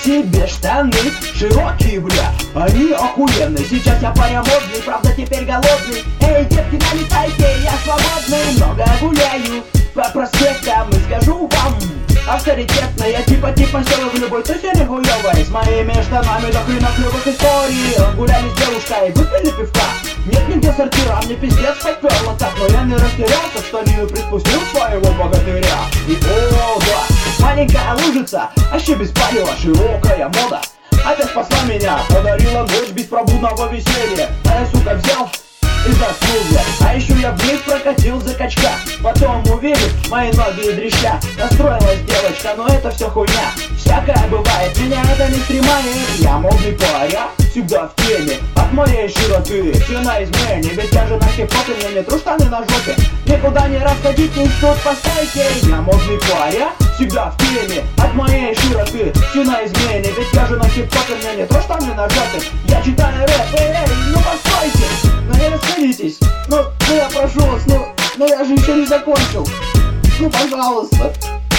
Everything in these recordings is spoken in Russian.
себе штаны широкие, бля, они охуенные. Сейчас я паря модный, правда теперь голодный. Эй, детки, налетайте, я свободный. Много гуляю по проспектам и скажу вам авторитетно, я типа села в любой тусере хуёвой. С моими штанами до хрена клёвых историй. Гуляли с девушкой, выпили пивка. Нет нигде сортира, мне пиздец попёрло так. Но я не растерялся, что не приспустил своего богатыря. И о, да, маленькая лужица, вообще беспалево, широкая мода опять спасла меня, подарила ночь беспробудного веселья. А я, сука, взял и заснул, блядь. А еще я вниз прокатил за качка. Потом увидел мои ноги и дрища. Настроилась девочка, но это все хуйня. Всякое бывает, меня это не стремает. Я модный паря, всегда в теме. От моей широты все на измене. Ведь я же на хип-хопе, мне не тру штаны на жопе. Никуда не расходитесь, тут постойте. Я модный паря, всегда в теме. От моей широты все на измене. Ведь я же на хип-хопе, мне не тру штаны на жопе. Я читаю рэп, эй, ну постойте. Ну не расходитесь, ну я прошу вас, ну я же еще не закончил. Ну пожалуйста.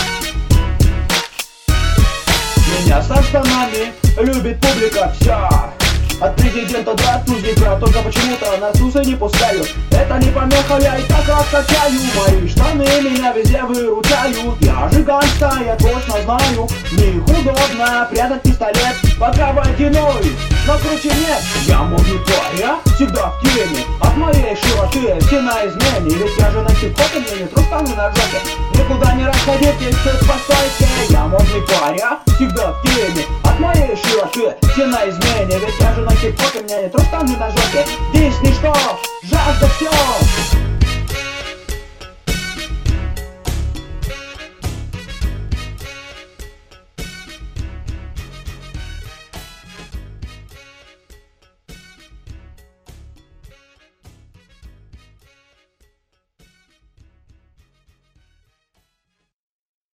Меня со штанами любит публика вся. От президента до тузника. Только почему-то на тусы не пускают. Это не помеха, я и так раскачаю. Мои штаны меня везде выручают. Я же гангста, я точно знаю. Мне удобно прятать пистолет пока водяной, но круче нет. Я модный паря, всегда в теме. От моей широты все на измене. Ведь я же на хип-хопе, мне не тру штаны на жопе. Никуда не расходитесь, тут постойте. Я модный паря, всегда в теме. От моей широты все на измене. Ведь я же на хип-хопе, мне не тру штаны на жопе. Здесь ничто, жажда все.